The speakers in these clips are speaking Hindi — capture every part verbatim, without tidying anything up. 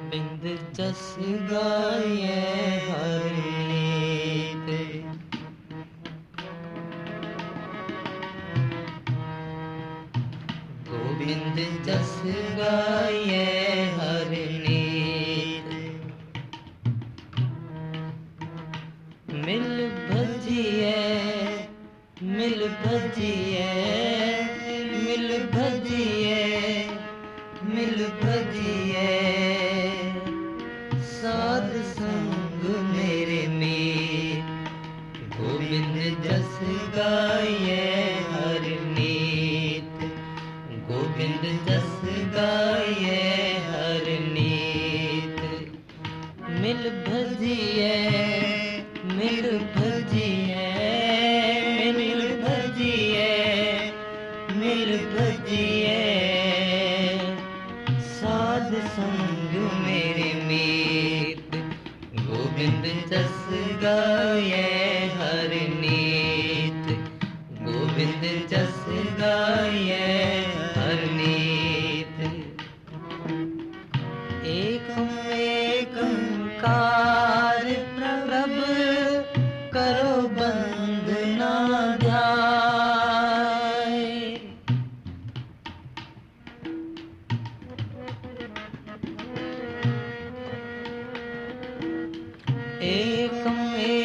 गोबिंद जस गाये हर नीत। गोबिंद जस गाये हर नीत। मिल भजिए मिल भजिए मिल भजिए मिल भजिए साध संग मेरे मीत। गोबिंद जस गाये हर नीत। गोबिंद जस गाये हर नीत। मिल भजिए मिल भजिए मिल भजिए मिल भजिए साध संग मेरे मीत। गोबिंद जस गाये हर नीत। गोबिंद जस गाये हर नीत। एकम एकंकार प्रभु करो बंद ना ध्याय। एकम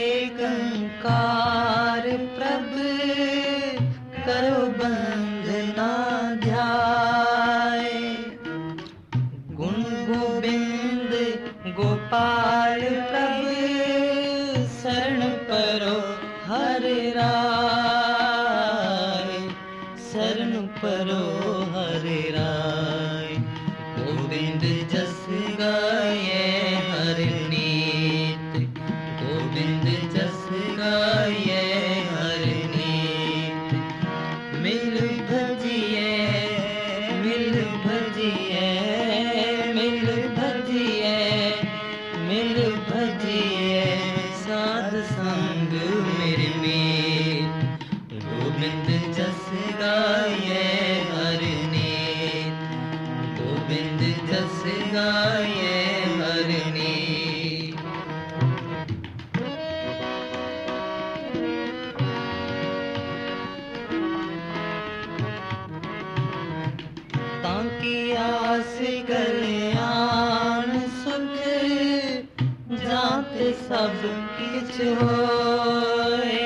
एकंकार प्रभु करो बंद ना ध्याय। गुण गोविंद गोपाल प्रभु शरण परो हर राय। शरण परो हर राय। गोविंद जस गाये हर नीत। गोविंद जस गाये हर नीत। मिल भजिए मिल भजिए मिल भजिए मिल भजिए साध संग मेरे मीत। गोविंद जस गाये हर नीत। गोविंद जस गाये हर नीत। ताकि आस कल्याण सुख जाते सब किछ होए।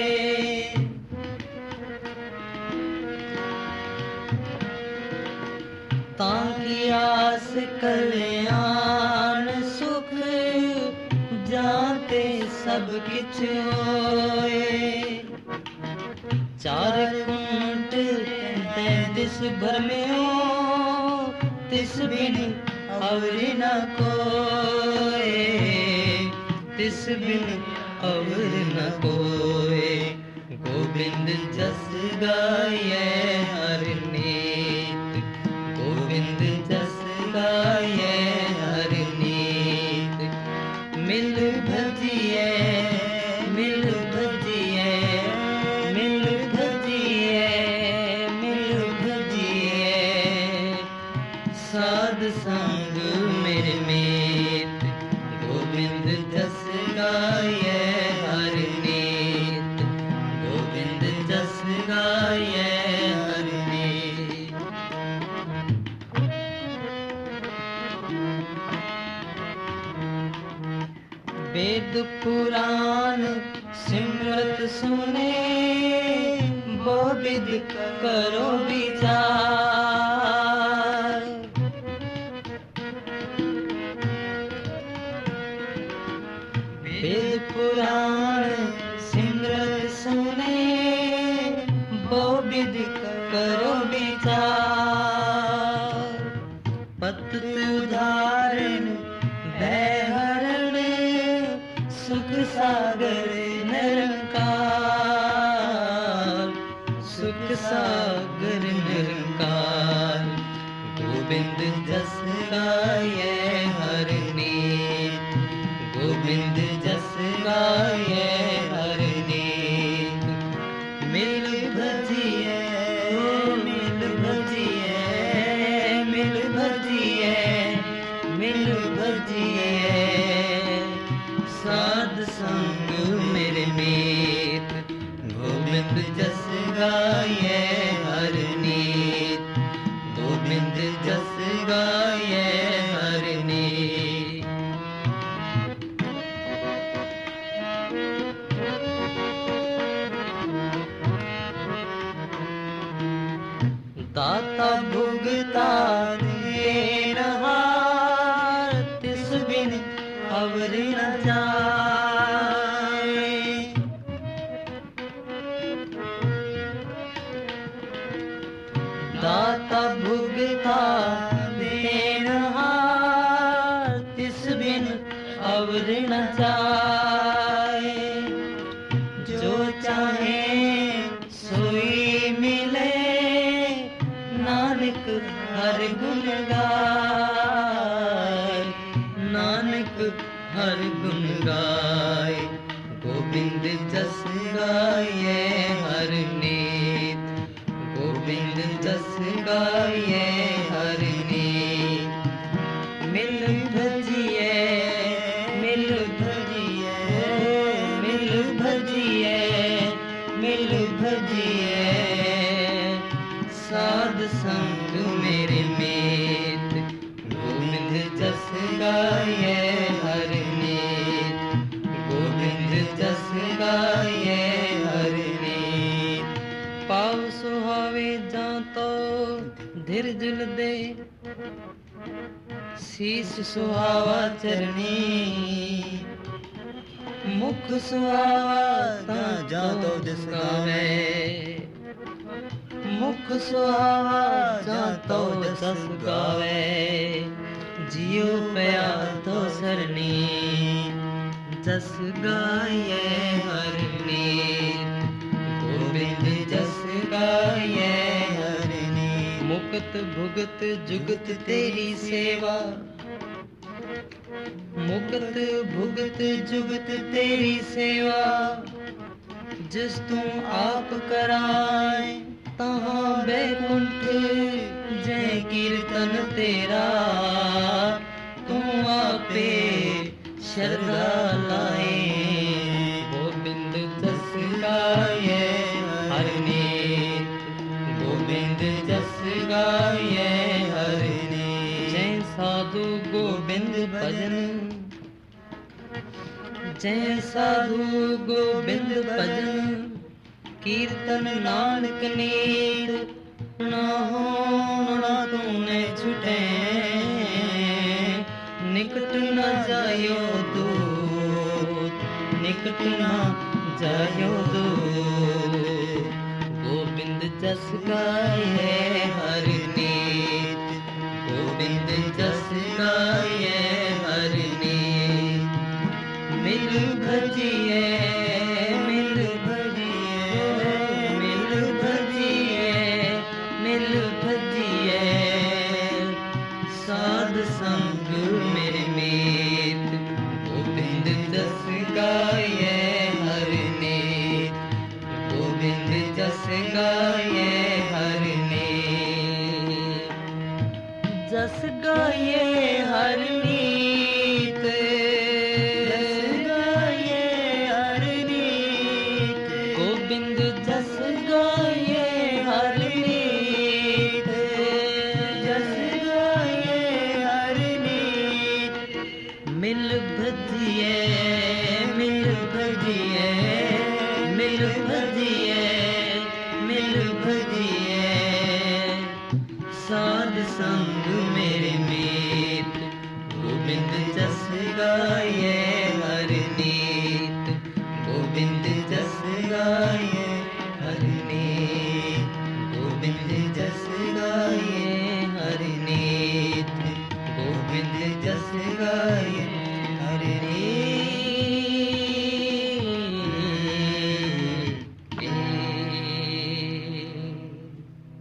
ताकि आस कल्याण सुख जाते सब किछ होए। चार कुंट तैंतीस भर में हो तिस बिन और न कोय। तिस बिन और न कोय। गोविंद जस गाये हर नीत। गोविंद जस गाये हर नीत। मिल भजिए मिल भजिए मिल भजिए मिल भजिए साध संग मेरे मीत। गोविंद जस गाये हर नीत। गोविंद जस गाये हर नीत। वेद पुराण सिमरत सुने बहुविध करो विचार। वेद पुराण सिमरत सुने बहुविध करो विचार। पत उदाहरण भयहरण सुख सागर निरंकार। सुख सागर निरंकार। गोविंद जस गाये हर नीत। गोविंद जस गाये हर नीत। मिल भजिए साध संग मेरे मीत। गोविंद जस गाये हर नीत, गोविंद जस गाये हर नीत। दाता भुगता दे रहा तिस बिन अवर न जाए। दाता भुगता दे रहा तिस बिन अवर न जाए। जो चाहे सोई मिले नानक हर गुण गाए, नानक हर गुण गाए। गोविंद जस गाये हर नीत, गोविंद जस गाये हर नीत। मिल भजिए मिल भजिए मिल भजिए मिल भजिए साध संग मेरे मीत। गोविंद जस गाये हर नीत, गोविंद जस गाये हर नीत। पाव सुहावे जातो धीर जुल दे, शीश सुहावा चरणी। मुख सुहावा जातो जिस गावे, मुख सुहावा जातो जस गावे। जियो पया तो सरनी जस गाये हर नीत। गोविंद जस गाये हर नीत। मुक्त भुगत जुगत तेरी सेवा, मुक्त भुगत जुगत तेरी सेवा। जिस तू आप कराए तहाँ बैकुंठ जय कीर्तन तेरा। तू आपे शरदा लाए। गोविंद जस गाये हर नीत, गोविंद जस गाये हर नीत। जय साधु गोविंद भजन, जय साधु गोविंद भजन। कीर्तन नानक नीत, ना हो ना तूने छुटे। निकट न जायो दूत, निकट न जायो दूत। गोविंद जस गाये हर नीत, गोविंद जस गाये हर नीत। मिल भजिए मिल भजिए मिल भजिए मिल भजिए साध संग मेरे मीत। गोविंद जस गाये हर नीत, गोविंद जस गाये हर नीत। जस गाये हर नीत, जस गाये हर नीत। गोविंद जस गाये हर नीत, जस गाये हर नीत। मिल भजिए मिल भजिए मिल भजिए मिल भजिए साध संग मेरे मीत। गोविंद जस गाये हर नीत, गोविंद जस गाये हर नीत। गोविंद जस गाये हर नीत, गोविंद जस गाये